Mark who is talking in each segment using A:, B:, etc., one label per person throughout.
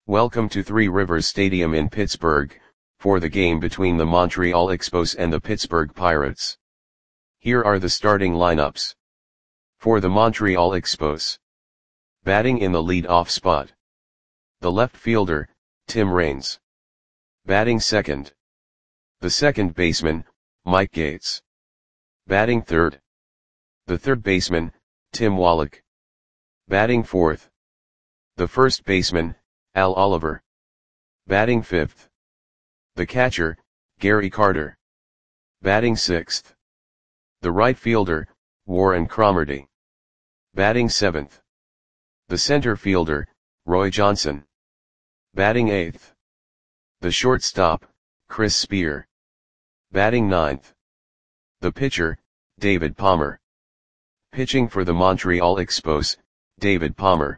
A: Welcome to Three Rivers Stadium in Pittsburgh, for the game between the Montreal Expos and the Pittsburgh Pirates. Here are the starting lineups. For the Montreal Expos. Batting in the lead-off spot. The left fielder, Tim Raines. Batting second. The second baseman, Mike Gates. Batting third. The third baseman, Tim Wallach. Batting fourth. The first baseman, Al Oliver. Batting fifth. The catcher, Gary Carter. Batting sixth. The right fielder, Warren Cromartie. Batting seventh. The center fielder, Roy Johnson. Batting eighth. The shortstop, Chris Spear. Batting ninth. The pitcher, David Palmer. Pitching for the Montreal Expos, David Palmer.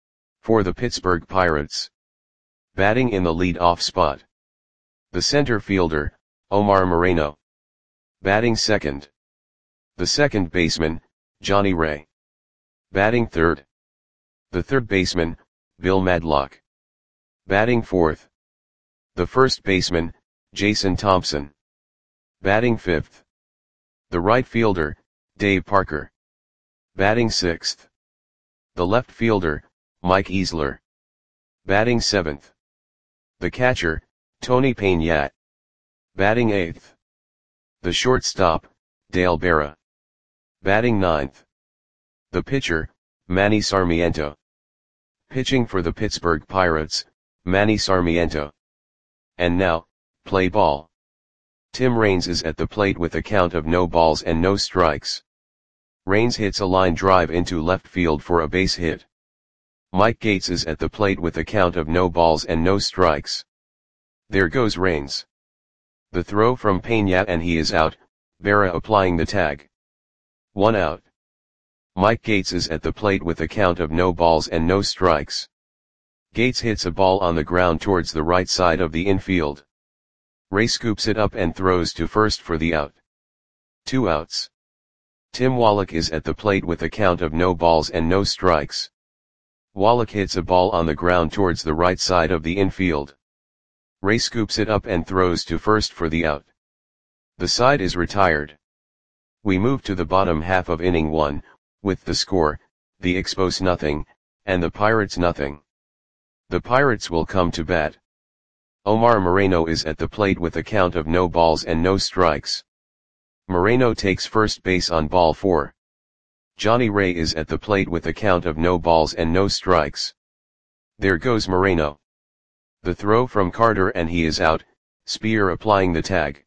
A: For the Pittsburgh Pirates. Batting in the lead-off spot. The center fielder, Omar Moreno. Batting second. The second baseman, Johnny Ray. Batting third. The third baseman, Bill Madlock. Batting fourth. The first baseman, Jason Thompson. Batting fifth. The right fielder, Dave Parker. Batting sixth. The left fielder, Mike Easler. Batting seventh. The catcher, Tony Peña. Batting eighth. The shortstop, Dale Berra. Batting ninth. The pitcher, Manny Sarmiento. Pitching for the Pittsburgh Pirates, Manny Sarmiento. And now, play ball. Tim Raines is at the plate with a count of no balls and no strikes. Raines hits a line drive into left field for a base hit. Mike Gates is at the plate with a count of no balls and no strikes. There goes Raines. The throw from Peña and he is out, Berra applying the tag. 1 out. Mike Gates is at the plate with a count of no balls and no strikes. Gates hits a ball on the ground towards the right side of the infield. Ray scoops it up and throws to first for the out. 2 outs. Tim Wallach is at the plate with a count of no balls and no strikes. Wallach hits a ball on the ground towards the right side of the infield. Ray scoops it up and throws to first for the out. The side is retired. We move to the bottom half of inning 1, with the score, the Expos nothing, and the Pirates nothing. The Pirates will come to bat. Omar Moreno is at the plate with a count of no balls and no strikes. Moreno takes first base on ball 4. Johnny Ray is at the plate with a count of no balls and no strikes. There goes Moreno. The throw from Carter and he is out, Spear applying the tag.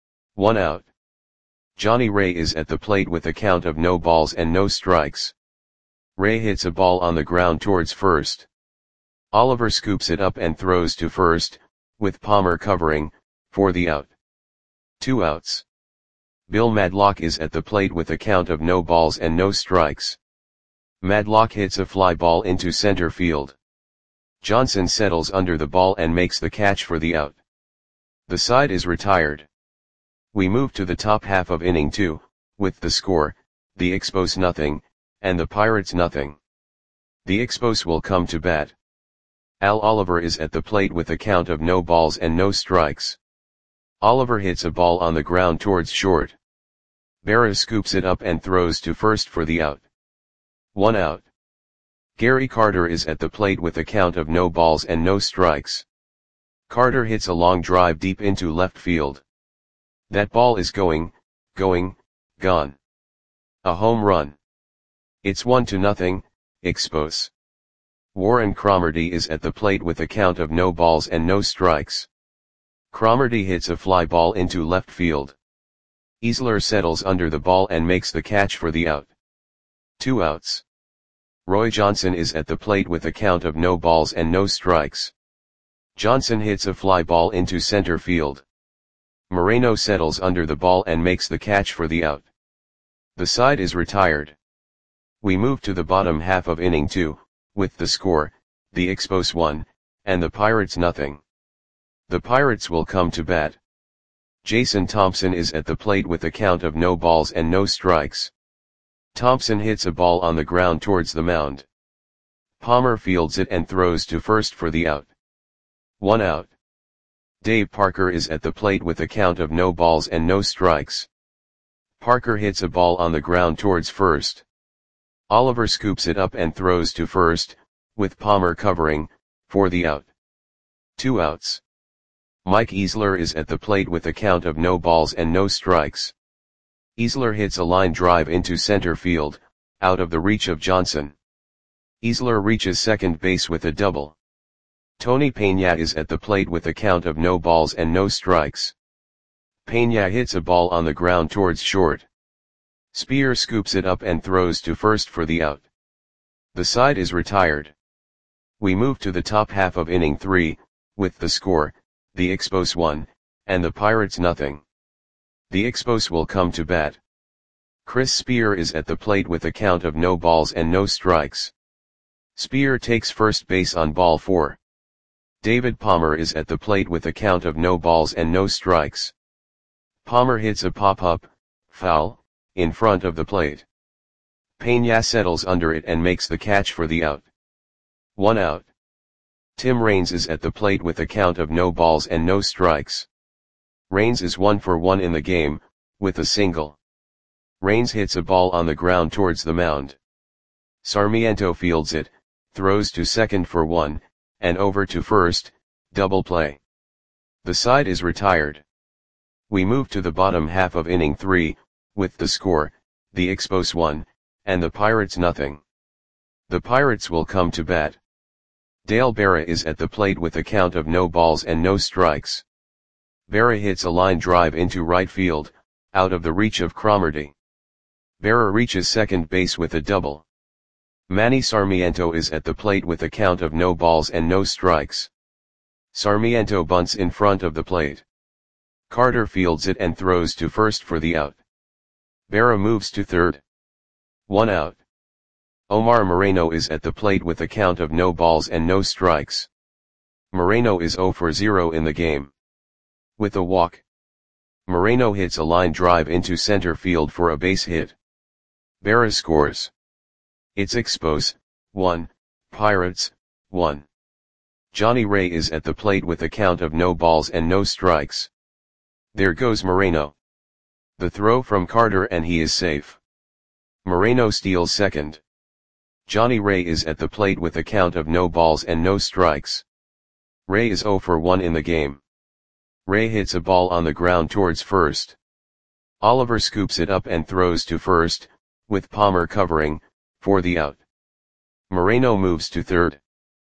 A: 1 out. Johnny Ray is at the plate with a count of no balls and no strikes. Ray hits a ball on the ground towards first. Oliver scoops it up and throws to first, with Palmer covering, for the out. 2 outs. Bill Madlock is at the plate with a count of no balls and no strikes. Madlock hits a fly ball into center field. Johnson settles under the ball and makes the catch for the out. The side is retired. We move to the top half of inning 2, with the score, the Expos nothing, and the Pirates nothing. The Expos will come to bat. Al Oliver is at the plate with a count of no balls and no strikes. Oliver hits a ball on the ground towards short. Berra scoops it up and throws to first for the out. 1 out. Gary Carter is at the plate with a count of no balls and no strikes. Carter hits a long drive deep into left field. That ball is gone. A home run. It's 1-0, Expos. Warren Cromartie is at the plate with a count of no balls and no strikes. Cromartie hits a fly ball into left field. Easler settles under the ball and makes the catch for the out. 2 outs. Roy Johnson is at the plate with a count of no balls and no strikes. Johnson hits a fly ball into center field. Moreno settles under the ball and makes the catch for the out. The side is retired. We move to the bottom half of inning 2, with the score, the Expos 1, and the Pirates nothing. The Pirates will come to bat. Jason Thompson is at the plate with a count of no balls and no strikes. Thompson hits a ball on the ground towards the mound. Palmer fields it and throws to first for the out. 1 out. Dave Parker is at the plate with a count of no balls and no strikes. Parker hits a ball on the ground towards first. Oliver scoops it up and throws to first, with Palmer covering, for the out. 2 outs. Mike Easler is at the plate with a count of no balls and no strikes. Easler hits a line drive into center field, out of the reach of Johnson. Easler reaches second base with a double. Tony Peña is at the plate with a count of no balls and no strikes. Peña hits a ball on the ground towards short. Spear scoops it up and throws to first for the out. The side is retired. We move to the top half of inning 3, with the score, the Expos 1, and the Pirates nothing. The Expos will come to bat. Chris Spear is at the plate with a count of no balls and no strikes. Spear takes first base on ball 4. David Palmer is at the plate with a count of no balls and no strikes. Palmer hits a pop-up, foul, in front of the plate. Peña settles under it and makes the catch for the out. 1 out. Tim Raines is at the plate with a count of no balls and no strikes. Raines is 1 for 1 in the game, with a single. Raines hits a ball on the ground towards the mound. Sarmiento fields it, throws to second for 1, and over to first, double play. The side is retired. We move to the bottom half of inning 3, with the score, the Expos 1, and the Pirates nothing. The Pirates will come to bat. Dale Berra is at the plate with a count of no balls and no strikes. Berra hits a line drive into right field, out of the reach of Cromartie. Berra reaches second base with a double. Manny Sarmiento is at the plate with a count of no balls and no strikes. Sarmiento bunts in front of the plate. Carter fields it and throws to first for the out. Berra moves to third. 1 out. Omar Moreno is at the plate with a count of no balls and no strikes. Moreno is 0 for 0 in the game. With a walk. Moreno hits a line drive into center field for a base hit. Berra scores. It's Expos, 1, Pirates, 1. Johnny Ray is at the plate with a count of no balls and no strikes. There goes Moreno. The throw from Carter and he is safe. Moreno steals second. Johnny Ray is at the plate with a count of no balls and no strikes. Ray is 0 for 1 in the game. Ray hits a ball on the ground towards first. Oliver scoops it up and throws to first, with Palmer covering, for the out. Moreno moves to third.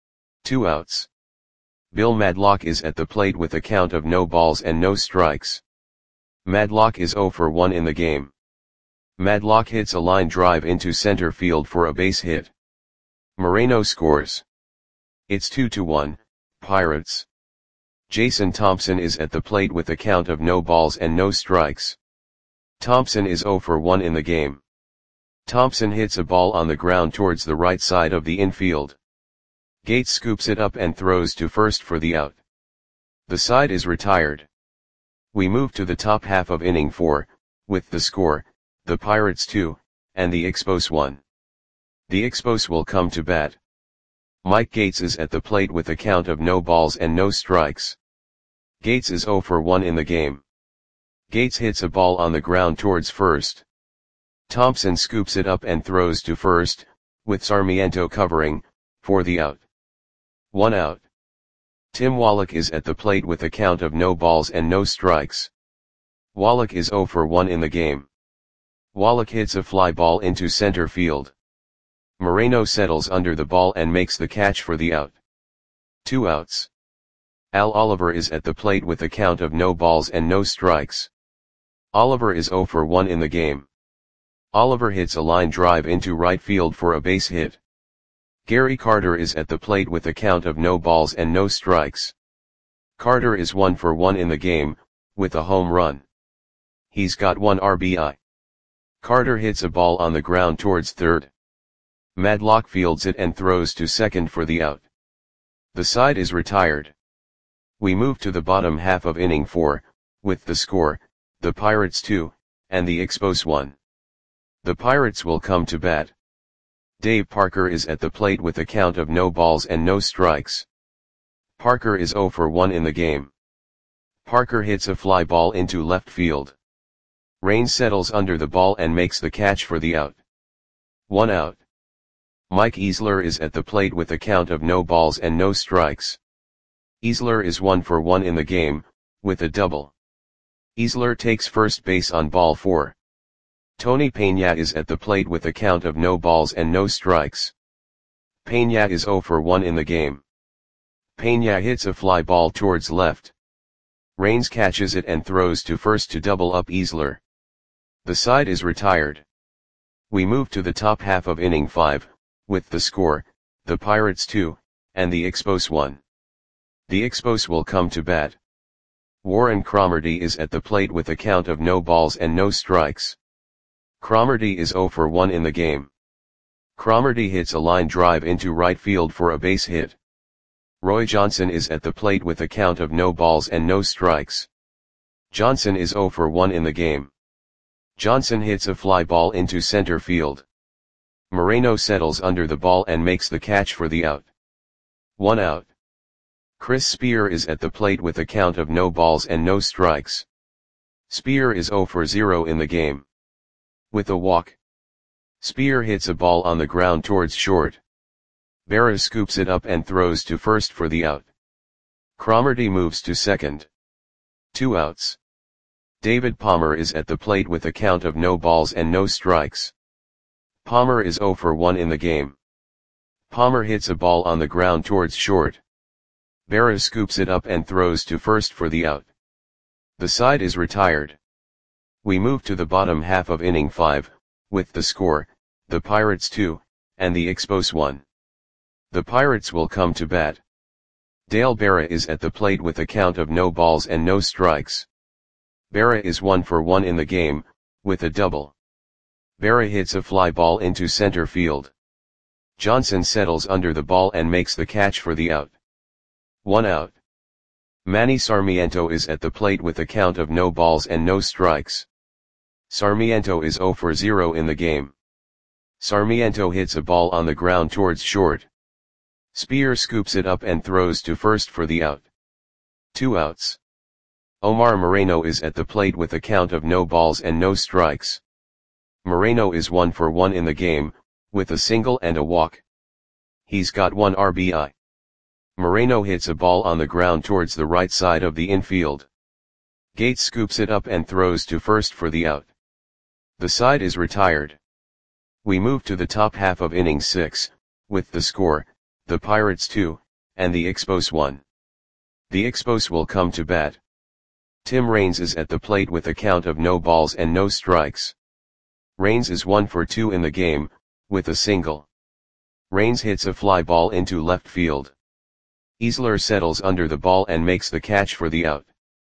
A: 2 outs. Bill Madlock is at the plate with a count of no balls and no strikes. Madlock is 0 for 1 in the game. Madlock hits a line drive into center field for a base hit. Moreno scores. It's 2-1, Pirates. Jason Thompson is at the plate with a count of no balls and no strikes. Thompson is 0 for 1 in the game. Thompson hits a ball on the ground towards the right side of the infield. Gates scoops it up and throws to first for the out. The side is retired. We move to the top half of inning 4, with the score, the Pirates 2, and the Expos 1. The Expos will come to bat. Mike Gates is at the plate with a count of no balls and no strikes. Gates is 0 for 1 in the game. Gates hits a ball on the ground towards first. Thompson scoops it up and throws to first, with Sarmiento covering, for the out. 1 out. Tim Wallach is at the plate with a count of no balls and no strikes. Wallach is 0 for 1 in the game. Wallach hits a fly ball into center field. Moreno settles under the ball and makes the catch for the out. 2 outs. Al Oliver is at the plate with a count of no balls and no strikes. Oliver is 0 for 1 in the game. Oliver hits a line drive into right field for a base hit. Gary Carter is at the plate with a count of no balls and no strikes. Carter is 1 for 1 in the game, with a home run. He's got 1 RBI. Carter hits a ball on the ground towards third. Madlock fields it and throws to second for the out. The side is retired. We move to the bottom half of inning 4, with the score, the Pirates 2, and the Expos 1. The Pirates will come to bat. Dave Parker is at the plate with a count of no balls and no strikes. Parker is 0 for 1 in the game. Parker hits a fly ball into left field. Raines settles under the ball and makes the catch for the out. 1 out. Mike Easler is at the plate with a count of no balls and no strikes. Easler is 1 for 1 in the game, with a double. Easler takes first base on ball 4. Tony Peña is at the plate with a count of no balls and no strikes. Peña is 0 for 1 in the game. Peña hits a fly ball towards left. Raines catches it and throws to first to double up Easler. The side is retired. We move to the top half of inning 5, with the score, the Pirates 2, and the Expos 1. The Expos will come to bat. Warren Cromartie is at the plate with a count of no balls and no strikes. Cromartie is 0 for 1 in the game. Cromartie hits a line drive into right field for a base hit. Roy Johnson is at the plate with a count of no balls and no strikes. Johnson is 0 for 1 in the game. Johnson hits a fly ball into center field. Moreno settles under the ball and makes the catch for the out. 1 out. Chris Spear is at the plate with a count of no balls and no strikes. Spear is 0 for 0 in the game. With a walk. Spear hits a ball on the ground towards short. Berra scoops it up and throws to first for the out. Cromartie moves to second. 2 outs. David Palmer is at the plate with a count of no balls and no strikes. Palmer is 0 for 1 in the game. Palmer hits a ball on the ground towards short. Berra scoops it up and throws to first for the out. The side is retired. We move to the bottom half of inning 5, with the score, the Pirates 2, and the Expos 1. The Pirates will come to bat. Dale Berra is at the plate with a count of no balls and no strikes. Berra is 1 for 1 in the game, with a double. Berra hits a fly ball into center field. Johnson settles under the ball and makes the catch for the out. 1 out. Manny Sarmiento is at the plate with a count of no balls and no strikes. Sarmiento is 0 for 0 in the game. Sarmiento hits a ball on the ground towards short. Spear scoops it up and throws to first for the out. 2 outs. Omar Moreno is at the plate with a count of no balls and no strikes. Moreno is 1 for 1 in the game, with a single and a walk. He's got 1 RBI. Moreno hits a ball on the ground towards the right side of the infield. Gates scoops it up and throws to first for the out. The side is retired. We move to the top half of inning 6, with the score, the Pirates 2, and the Expos 1. The Expos will come to bat. Tim Raines is at the plate with a count of no balls and no strikes. Raines is 1 for 2 in the game, with a single. Raines hits a fly ball into left field. Easler settles under the ball and makes the catch for the out.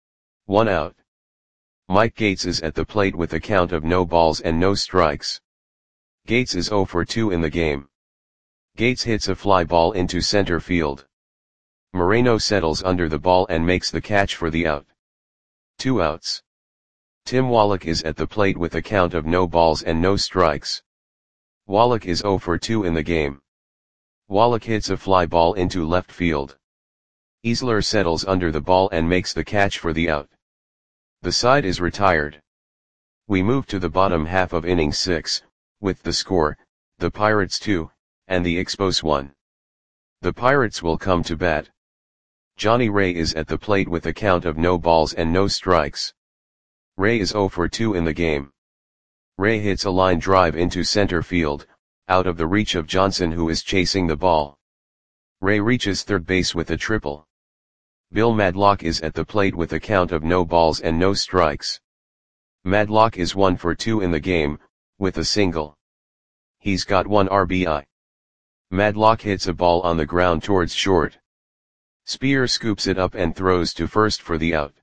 A: 1 out. Mike Gates is at the plate with a count of no balls and no strikes. Gates is 0 for 2 in the game. Gates hits a fly ball into center field. Moreno settles under the ball and makes the catch for the out. 2 outs. Tim Wallach is at the plate with a count of no balls and no strikes. Wallach is 0 for 2 in the game. Wallach hits a fly ball into left field. Easler settles under the ball and makes the catch for the out. The side is retired. We move to the bottom half of inning 6, with the score, the Pirates 2, and the Expos 1. The Pirates will come to bat. Johnny Ray is at the plate with a count of no balls and no strikes. Ray is 0 for 2 in the game. Ray hits a line drive into center field, out of the reach of Johnson who is chasing the ball. Ray reaches third base with a triple. Bill Madlock is at the plate with a count of no balls and no strikes. Madlock is 1 for 2 in the game, with a single. He's got 1 RBI. Madlock hits a ball on the ground towards short. Spear scoops it up and throws to first for the out.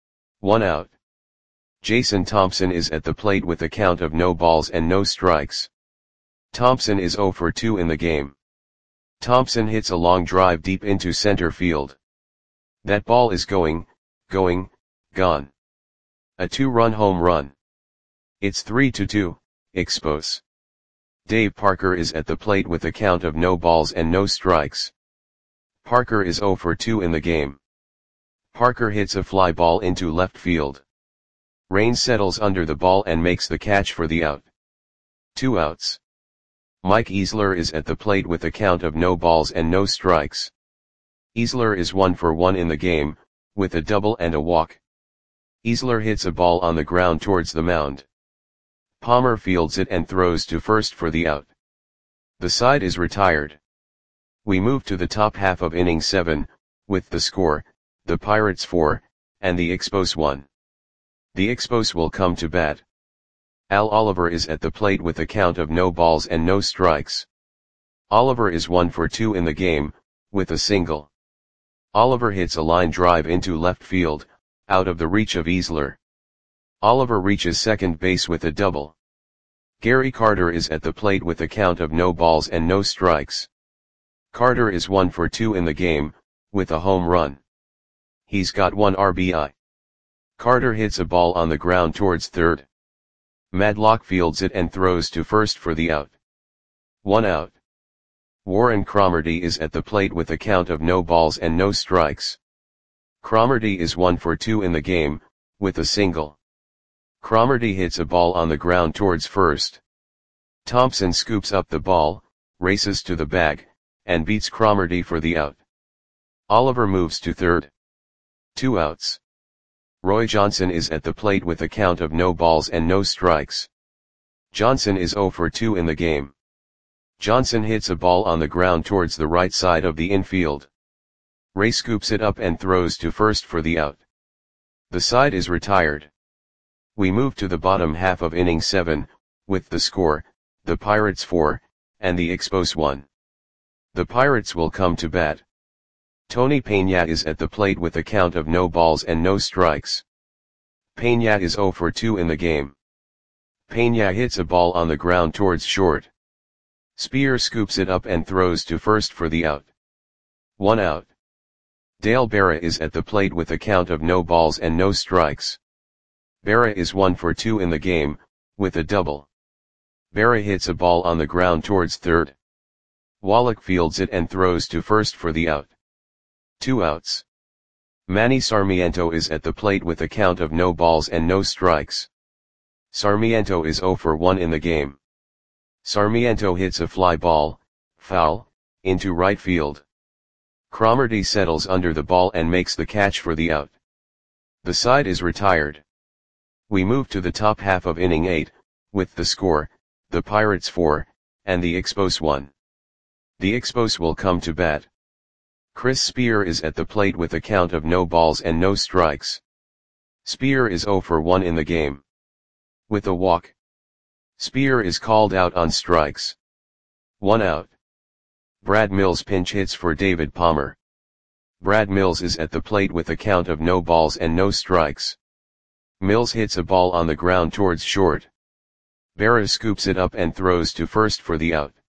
A: 1 out. Jason Thompson is at the plate with a count of no balls and no strikes. Thompson is 0 for 2 in the game. Thompson hits a long drive deep into center field. That ball is gone. A 2-run home run. It's 3-2, Expos. Dave Parker is at the plate with a count of no balls and no strikes. Parker is 0 for 2 in the game. Parker hits a fly ball into left field. Raines settles under the ball and makes the catch for the out. 2 outs. Mike Easler is at the plate with a count of no balls and no strikes. Easler is 1 for 1 in the game, with a double and a walk. Easler hits a ball on the ground towards the mound. Palmer fields it and throws to first for the out. The side is retired. We move to the top half of inning 7, with the score, the Pirates 4, and the Expos 1. The Expos will come to bat. Al Oliver is at the plate with a count of no balls and no strikes. Oliver is 1 for 2 in the game, with a single. Oliver hits a line drive into left field, out of the reach of Easler. Oliver reaches second base with a double. Gary Carter is at the plate with a count of no balls and no strikes. Carter is 1 for 2 in the game, with a home run. He's got 1 RBI. Carter hits a ball on the ground towards third. Madlock fields it and throws to first for the out. 1 out. Warren Cromartie is at the plate with a count of no balls and no strikes. Cromartie is 1 for 2 in the game, with a single. Cromartie hits a ball on the ground towards first. Thompson scoops up the ball, races to the bag, and beats Cromartie for the out. Oliver moves to third. 2 outs. Roy Johnson is at the plate with a count of no balls and no strikes. Johnson is 0 for 2 in the game. Johnson hits a ball on the ground towards the right side of the infield. Ray scoops it up and throws to first for the out. The side is retired. We move to the bottom half of inning 7, with the score, the Pirates 4, and the Expos 1. The Pirates will come to bat. Tony Peña is at the plate with a count of no balls and no strikes. Peña is 0 for 2 in the game. Peña hits a ball on the ground towards short. Spear scoops it up and throws to first for the out. 1 out. Dale Berra is at the plate with a count of no balls and no strikes. Berra is 1 for 2 in the game, with a double. Berra hits a ball on the ground towards third. Wallach fields it and throws to first for the out. 2 outs. Manny Sarmiento is at the plate with a count of no balls and no strikes. Sarmiento is 0 for 1 in the game. Sarmiento hits a fly ball, foul, into right field. Cromartie settles under the ball and makes the catch for the out. The side is retired. We move to the top half of inning 8, with the score, the Pirates 4, and the Expos 1. The Expos will come to bat. Chris Spear is at the plate with a count of no balls and no strikes. Spear is 0 for 1 in the game. With a walk. Spear is called out on strikes. 1 out. Brad Mills pinch hits for David Palmer. Brad Mills is at the plate with a count of no balls and no strikes. Mills hits a ball on the ground towards short. Berra scoops it up and throws to first for the out.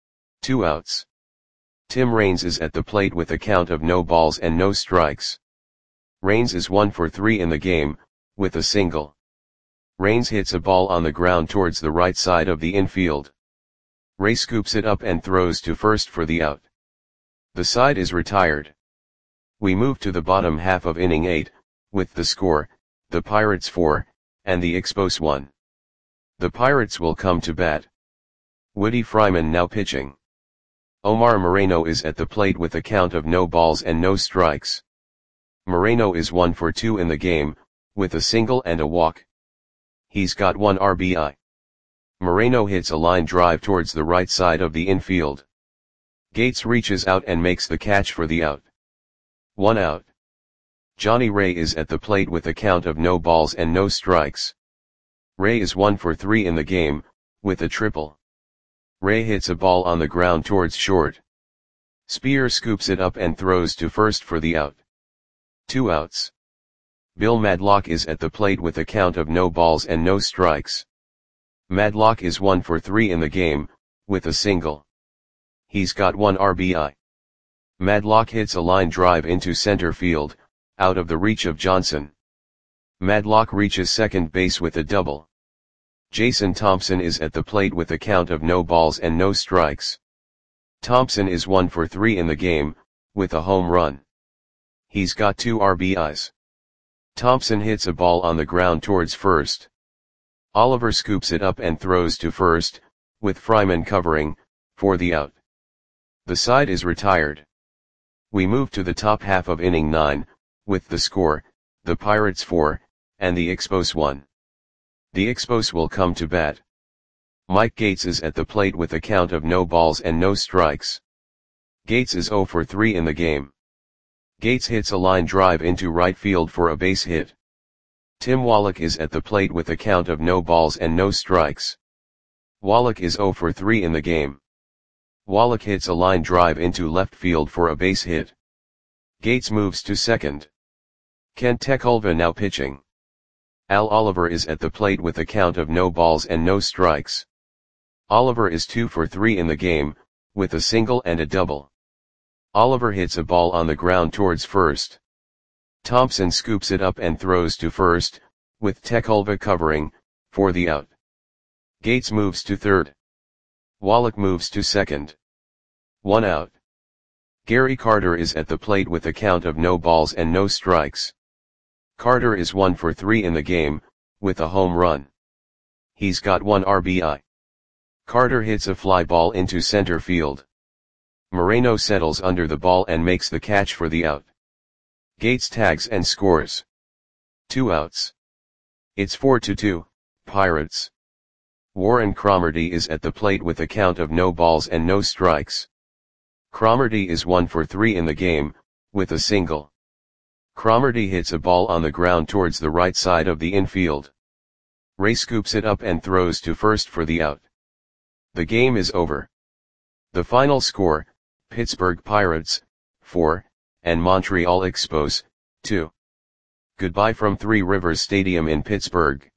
A: 2 outs. Tim Raines is at the plate with a count of no balls and no strikes. Raines is 1 for 3 in the game, with a single. Raines hits a ball on the ground towards the right side of the infield. Ray scoops it up and throws to first for the out. The side is retired. We move to the bottom half of inning 8, with the score, the Pirates 4, and the Expos 1. The Pirates will come to bat. Woody Fryman now pitching. Omar Moreno is at the plate with a count of no balls and no strikes. Moreno is 1 for 2 in the game, with a single and a walk. He's got 1 RBI. Moreno hits a line drive towards the right side of the infield. Gates reaches out and makes the catch for the out. 1 out. Johnny Ray is at the plate with a count of no balls and no strikes. Ray is 1 for 3 in the game, with a triple. Ray hits a ball on the ground towards short. Spear scoops it up and throws to first for the out. 2 outs. Bill Madlock is at the plate with a count of no balls and no strikes. Madlock is 1 for 3 in the game, with a single. He's got 1 RBI. Madlock hits a line drive into center field, out of the reach of Johnson. Madlock reaches second base with a double. Jason Thompson is at the plate with a count of no balls and no strikes. Thompson is 1 for 3 in the game, with a home run. He's got 2 RBIs. Thompson hits a ball on the ground towards first. Oliver scoops it up and throws to first, with Fryman covering, for the out. The side is retired. We move to the top half of inning 9, with the score, the Pirates 4, and the Expos 1. The Expos will come to bat. Mike Gates is at the plate with a count of no balls and no strikes. Gates is 0 for 3 in the game. Gates hits a line drive into right field for a base hit. Tim Wallach is at the plate with a count of no balls and no strikes. Wallach is 0 for 3 in the game. Wallach hits a line drive into left field for a base hit. Gates moves to second. Kent Tekulve now pitching. Al Oliver is at the plate with a count of no balls and no strikes. Oliver is 2 for 3 in the game, with a single and a double. Oliver hits a ball on the ground towards first. Thompson scoops it up and throws to first, with Tekulve covering, for the out. Gates moves to third. Wallach moves to second. 1 out. Gary Carter is at the plate with a count of no balls and no strikes. Carter is 1 for 3 in the game, with a home run. He's got 1 RBI. Carter hits a fly ball into center field. Moreno settles under the ball and makes the catch for the out. Gates tags and scores. 2 outs. It's 4-2, Pirates. Warren Cromartie is at the plate with a count of no balls and no strikes. Cromartie is 1 for 3 in the game, with a single. Cromartie hits a ball on the ground towards the right side of the infield. Ray scoops it up and throws to first for the out. The game is over. The final score, Pittsburgh Pirates, 4, and Montreal Expos, 2. Goodbye from Three Rivers Stadium in Pittsburgh.